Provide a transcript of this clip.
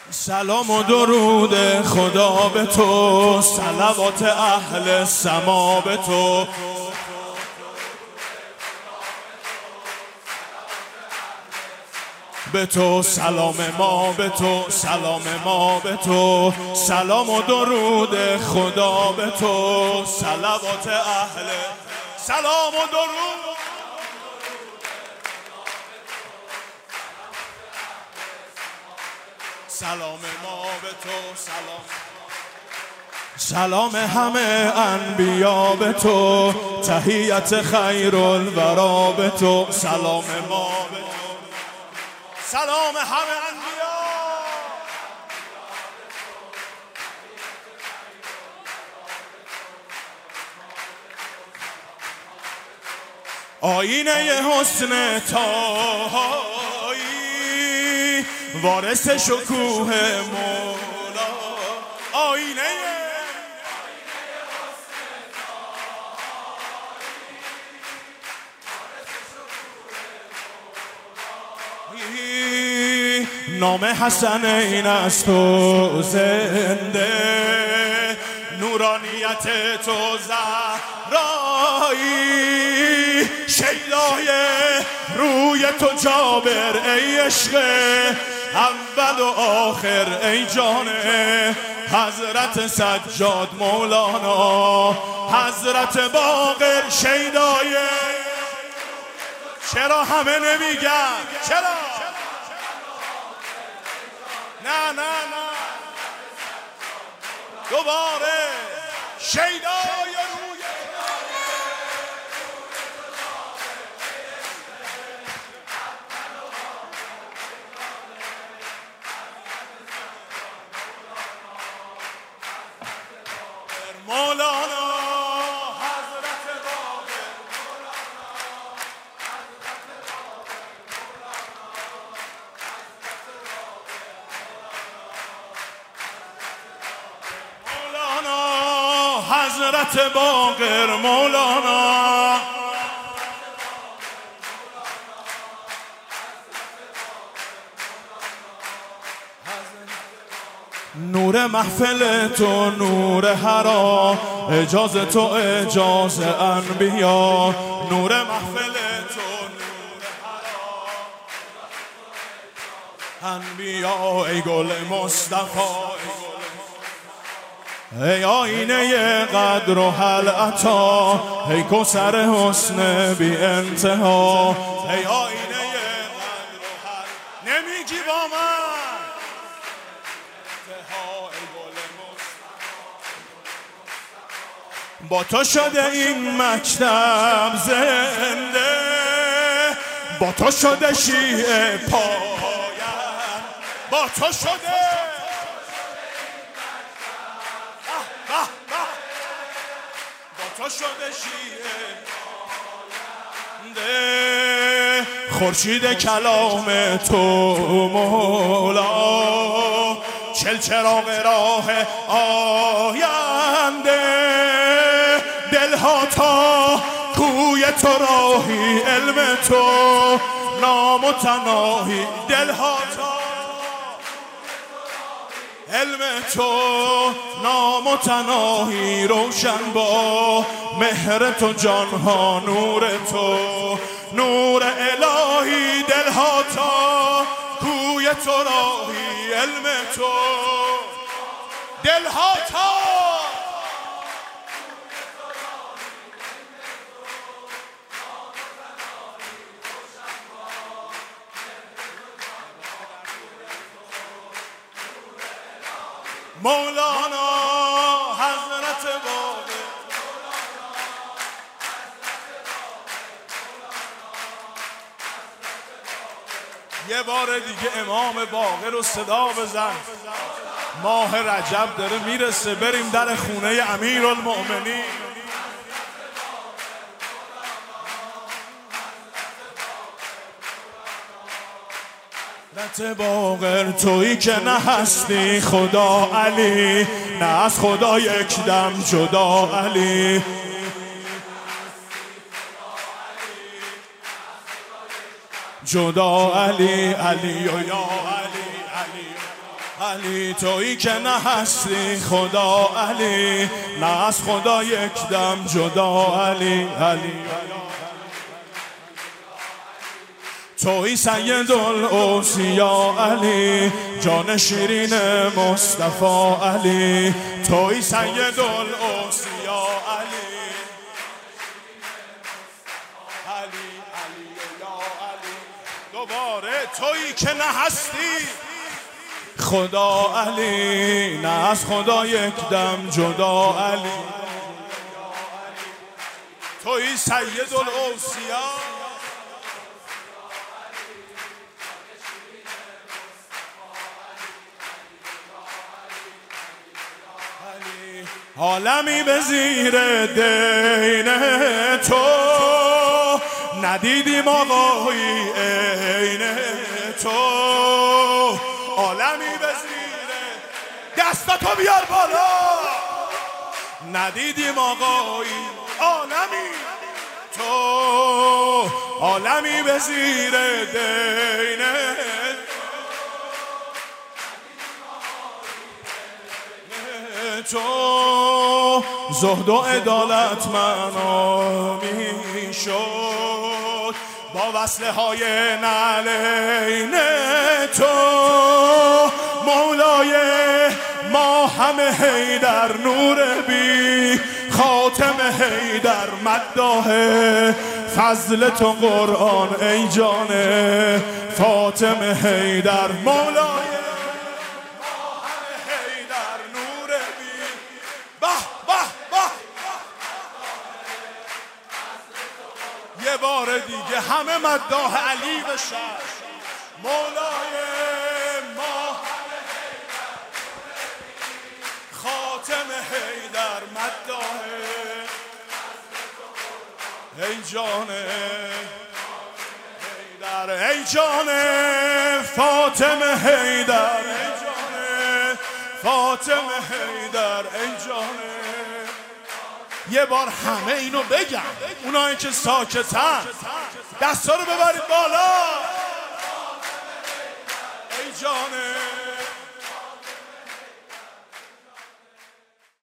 سلام و درود خدا به تو، صلوات اهل سما به تو. به تو سلام ما، به تو سلام ما، به تو سلام و درود خدا به تو، صلوات اهل سلام و درود. سلام ما به تو، سلام همه انبیا به تو، تحیت خیر الورا به تو. سلام ما به تو، سلام همه انبیا. آینه حسن تایی، وارث شکوه مولا. آینه نام حسنین است تو زنده، نورانیت تو زهرایی، شیدای روی تو جابر ای عشق اول و آخر ای جان حضرت سجاد مولانا، حضرت باقر شیدای. چرا همه نمیگن؟ چرا؟ نه نه نه دوباره شیدای روی مولانا، حضرت باقر مولانا، حضرت باقر مولانا. نور محفل تو نور حرا، اجازه تو اجازه انبیا. نور محفل تو نور حرا، انبیا ای گل مصطفی. ای آینه قدر و حل عطا، ای کوثر حسن بی انتها. ای آینه قدر و حل، نمیگی با من؟ با تو شده این مکتب زنده، با تو شده شیعه پایم، با تو شده با تو شده شیعه پاینده. خورشید کلام تو مولا، چل چراغ راه آینده. دلها تا کوی تو راهی، علم تو نامتناهی. دلها تا علم تو نامتناهی، روشن با مهر تو جانها نور تو، نور الهی. دلها تا کوی تو راهی، علم تو. دلها تا مولانا، حضرت باقر. یه بار دیگه امام باقر رو صدا بزن. ماه رجب داره میرسه، بریم در خونه امیرالمؤمنین. حضرت باقر تویی که نه هستی خدا علی، نه از خدا یک دم جدا علی. جدا علی، علی و یا علی، علی علی تویی که نه هستی خدا علی، نه از خدا یک دم جدا علی. علی تویی سید الاوصیا علی، جان شیرین مصطفی علی. تویی سید الاوصیا علی، علی علی یا علی. دوباره تویی که نه هستی خدا علی، نه از خدا یک دم جدا علی. تویی سید الاوصیا، عالمی به زیر دین تو ندیدیم آقایی عین تو. عالمی به زیر دستاتو بیار بالا، ندیدیم آقایی عالمی تو. عالمی به زیر دین تو، زهد و عدالت معنا می شد با وصله های نعلین تو. مولای ما همه حیدر نور بی خاتم حیدر مداح فضل تو قرآن ای جان فاطمه حیدر. مولای یه بار دیگه همه مداح علی بشن. مولای ما خاتم حیدر مداح ای جان حیدر، ای جان فاطمه حیدر، ای جان فاطمه حیدر، ای جان. یه بار همه اینو بگم، اونایی که ساکتن دستا رو ببرید بالا. ای جان